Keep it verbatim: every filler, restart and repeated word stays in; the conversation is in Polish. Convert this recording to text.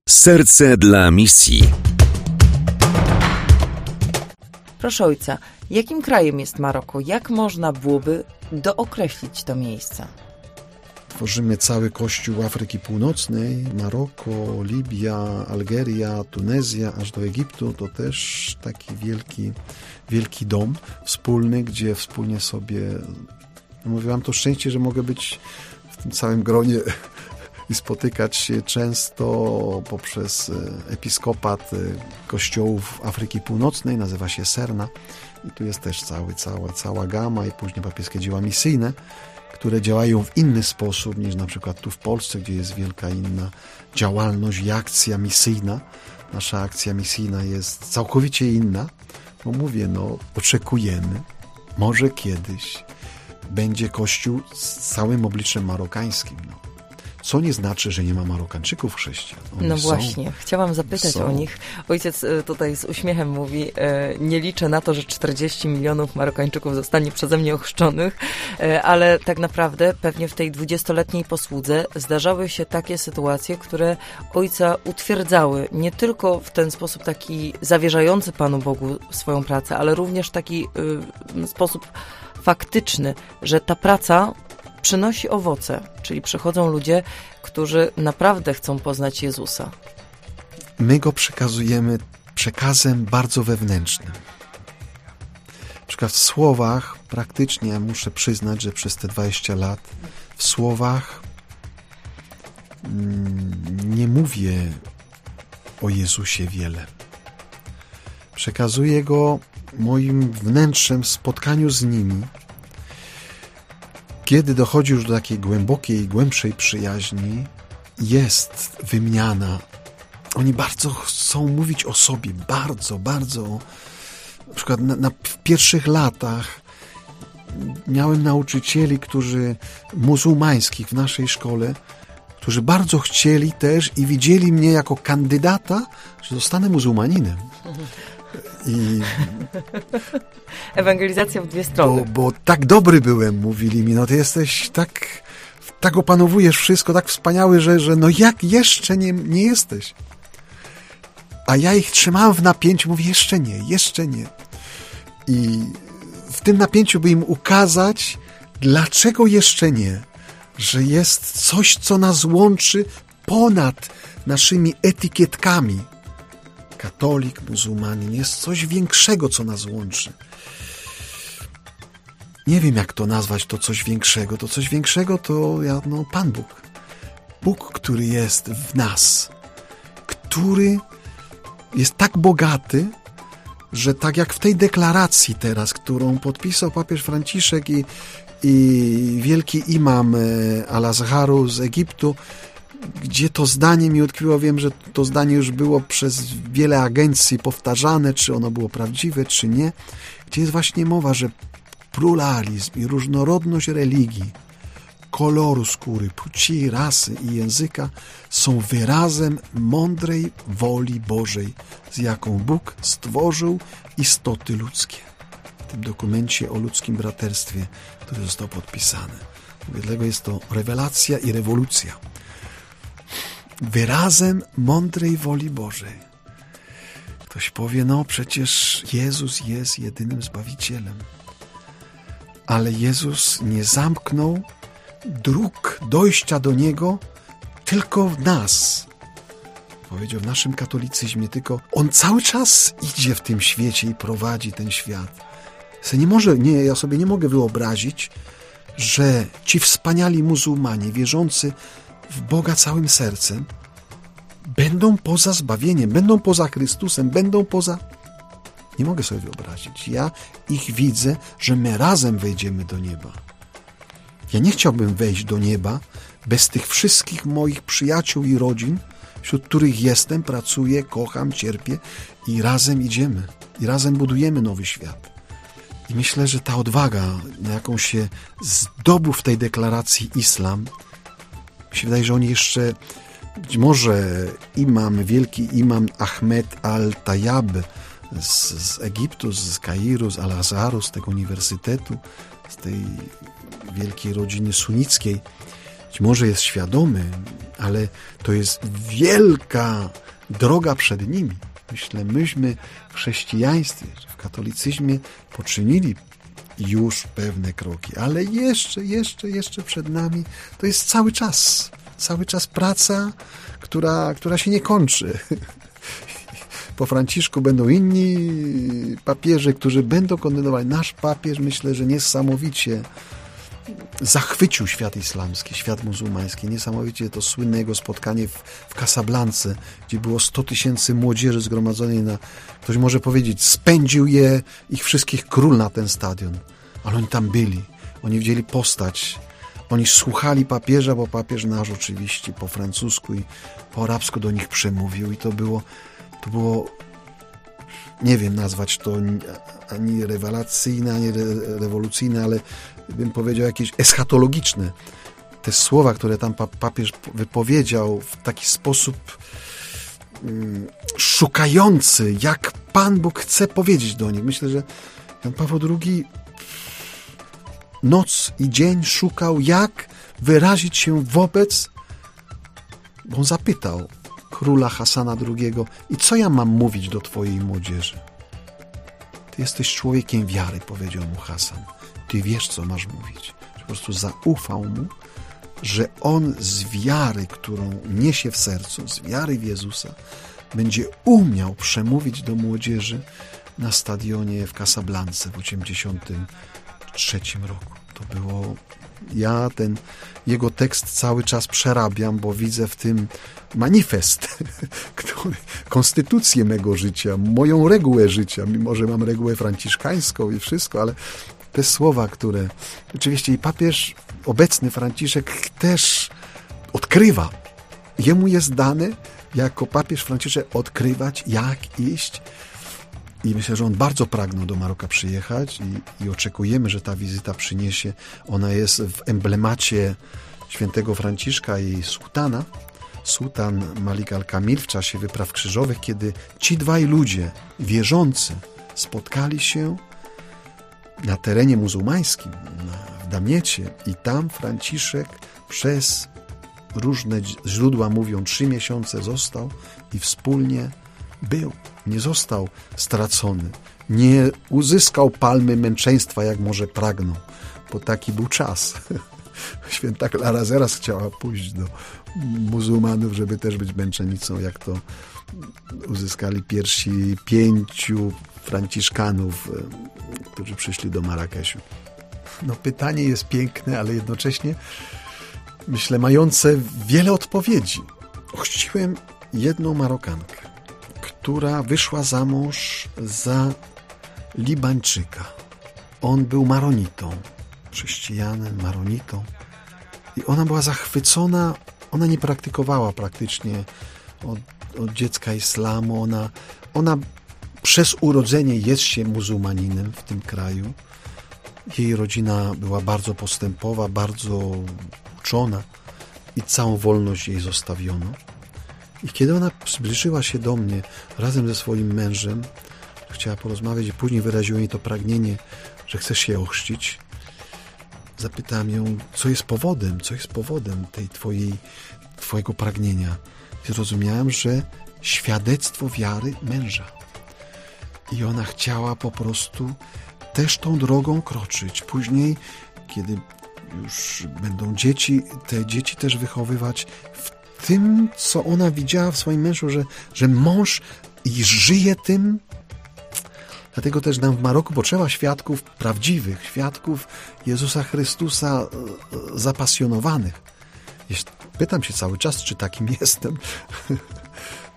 Serce dla misji. Proszę ojca, jakim krajem jest Maroko? Jak można byłoby dookreślić to miejsce? Tworzymy cały Kościół Afryki Północnej, Maroko, Libia, Algeria, Tunezja, aż do Egiptu. To też taki wielki, wielki dom wspólny, gdzie wspólnie sobie... Mówię, mam to szczęście, że mogę być w tym całym gronie i spotykać się często poprzez episkopat kościołów Afryki Północnej, nazywa się Serna. I tu jest też cały, cała, cała gama i później papieskie dzieła misyjne, które działają w inny sposób niż na przykład tu w Polsce, gdzie jest wielka inna działalność i akcja misyjna. Nasza akcja misyjna jest całkowicie inna, bo mówię, no oczekujemy, może kiedyś będzie Kościół z całym obliczem marokańskim. No. Co nie znaczy, że nie ma Marokańczyków chrześcijan. Oni no są, właśnie, chciałam zapytać są. o nich. Ojciec tutaj z uśmiechem mówi, e, nie liczę na to, że czterdzieści milionów Marokańczyków zostanie przeze mnie ochrzczonych, e, ale tak naprawdę pewnie w tej dwudziestoletniej posłudze zdarzały się takie sytuacje, które ojca utwierdzały nie tylko w ten sposób taki zawierzający Panu Bogu swoją pracę, ale również taki y, sposób faktyczny, że ta praca przynosi owoce, czyli przychodzą ludzie, którzy naprawdę chcą poznać Jezusa. My go przekazujemy przekazem bardzo wewnętrznym. Na przykład w słowach, praktycznie muszę przyznać, że przez te dwadzieścia lat w słowach mm, nie mówię o Jezusie wiele. Przekazuję go moim wnętrzem w spotkaniu z nimi. Kiedy dochodzi już do takiej głębokiej, głębszej przyjaźni, jest wymiana. Oni bardzo chcą mówić o sobie, bardzo, bardzo. Na przykład na, na, w pierwszych latach miałem nauczycieli, którzy muzułmańskich w naszej szkole, którzy bardzo chcieli też i widzieli mnie jako kandydata, że zostanę muzułmaninem. I ewangelizacja w dwie strony. Bo, bo tak dobry byłem, mówili mi, no ty jesteś tak, tak opanowujesz wszystko, tak wspaniały, że, że no jak jeszcze nie, nie jesteś? A ja ich trzymałem w napięciu, mówię, jeszcze nie, jeszcze nie. I w tym napięciu, by im ukazać, dlaczego jeszcze nie, że jest coś, co nas łączy ponad naszymi etykietkami. Katolik, muzułmanin, jest coś większego, co nas łączy. Nie wiem, jak to nazwać, to coś większego. To coś większego to ja, no, Pan Bóg. Bóg, który jest w nas. Który jest tak bogaty, że tak jak w tej deklaracji teraz, którą podpisał papież Franciszek i, i wielki imam Al-Azharu z Egiptu, gdzie to zdanie mi utkwiło, wiem, że to zdanie już było przez wiele agencji powtarzane, czy ono było prawdziwe, czy nie, gdzie jest właśnie mowa, że pluralizm i różnorodność religii, koloru skóry, płci, rasy i języka są wyrazem mądrej woli Bożej, z jaką Bóg stworzył istoty ludzkie. W tym dokumencie o ludzkim braterstwie, który został podpisany. Dlatego jest to rewelacja i rewolucja. Wyrazem mądrej woli Bożej. Ktoś powie, no przecież Jezus jest jedynym Zbawicielem. Ale Jezus nie zamknął dróg dojścia do Niego tylko w nas. Powiedział w naszym katolicyzmie, tylko On cały czas idzie w tym świecie i prowadzi ten świat. Se nie może, nie, ja sobie nie mogę wyobrazić, że ci wspaniali muzułmanie, wierzący w Boga całym sercem, będą poza zbawieniem, będą poza Chrystusem, będą poza... Nie mogę sobie wyobrazić. Ja ich widzę, że my razem wejdziemy do nieba. Ja nie chciałbym wejść do nieba bez tych wszystkich moich przyjaciół i rodzin, wśród których jestem, pracuję, kocham, cierpię i razem idziemy. I razem budujemy nowy świat. I myślę, że ta odwaga, na jaką się zdobył w tej deklaracji islam, mi się wydaje, że oni jeszcze, być może imam, wielki imam Ahmed al-Tayyab z, z Egiptu, z Kairu, z Al-Azharu, z tego uniwersytetu, z tej wielkiej rodziny sunnickiej, być może jest świadomy, ale to jest wielka droga przed nimi. Myślę, myśmy w chrześcijaństwie, w katolicyzmie poczynili już pewne kroki, ale jeszcze, jeszcze, jeszcze przed nami to jest cały czas, cały czas praca, która, która się nie kończy. Po Franciszku będą inni papieże, którzy będą kontynuować. Nasz papież, myślę, że niesamowicie zachwycił świat islamski, świat muzułmański. Niesamowicie to słynne jego spotkanie w, w Casablance, gdzie było sto tysięcy młodzieży zgromadzonej na, ktoś może powiedzieć, spędził je ich wszystkich król na ten stadion. Ale oni tam byli. Oni widzieli postać. Oni słuchali papieża, bo papież nasz oczywiście po francusku i po arabsku do nich przemówił i to było to było, nie wiem nazwać to ani rewelacyjne, ani re, rewolucyjne, ale bym powiedział jakieś eschatologiczne. Te słowa, które tam papież wypowiedział w taki sposób um, szukający, jak Pan Bóg chce powiedzieć do nich. Myślę, że Jan Paweł drugi noc i dzień szukał, jak wyrazić się wobec, bo on zapytał króla Hasana drugiego, i co ja mam mówić do twojej młodzieży? Ty jesteś człowiekiem wiary, powiedział mu Hasan. Ty wiesz, co masz mówić. Po prostu zaufał mu, że on z wiary, którą niesie w sercu, z wiary w Jezusa, będzie umiał przemówić do młodzieży na stadionie w Casablance w osiemdziesiątym trzecim roku. To było... Ja ten jego tekst cały czas przerabiam, bo widzę w tym manifest, który, konstytucję mego życia, moją regułę życia, mimo że mam regułę franciszkańską i wszystko, ale te słowa, które oczywiście i papież obecny Franciszek też odkrywa. Jemu jest dane jako papież Franciszek odkrywać, jak iść. I myślę, że on bardzo pragnął do Maroka przyjechać i, i oczekujemy, że ta wizyta przyniesie. Ona jest w emblemacie świętego Franciszka i sułtana. Sułtan Malik al-Kamil w czasie wypraw krzyżowych, kiedy ci dwaj ludzie wierzący spotkali się na terenie muzułmańskim, w Damiecie, i tam Franciszek przez różne źródła mówią, trzy miesiące został i wspólnie był. Nie został stracony. Nie uzyskał palmy męczeństwa, jak może pragnął, bo taki był czas. Święta Klara zaraz chciała pójść do muzułmanów, żeby też być męczennicą, jak to uzyskali pierwsi pięciu franciszkanów, którzy przyszli do Marrakeszu. No, pytanie jest piękne, ale jednocześnie, myślę, mające wiele odpowiedzi. Ochrzciłem jedną Marokankę, która wyszła za mąż za Libańczyka. On był maronitą, chrześcijanem, maronitą. I ona była zachwycona, ona nie praktykowała praktycznie od, od dziecka islamu. Ona, ona przez urodzenie jest się muzułmaninem w tym kraju. Jej rodzina była bardzo postępowa, bardzo uczona i całą wolność jej zostawiono. I kiedy ona zbliżyła się do mnie razem ze swoim mężem, chciała porozmawiać i później wyraziło jej to pragnienie, że chce się ochrzcić, zapytałem ją, co jest powodem, co jest powodem tej twojej, twojego pragnienia. I zrozumiałem, że świadectwo wiary męża. I ona chciała po prostu też tą drogą kroczyć. Później, kiedy już będą dzieci, te dzieci też wychowywać w tym, co ona widziała w swoim mężu, że, że mąż i żyje tym. Dlatego też nam w Maroku potrzeba świadków prawdziwych, świadków Jezusa Chrystusa zapasjonowanych. Pytam się cały czas, czy takim jestem.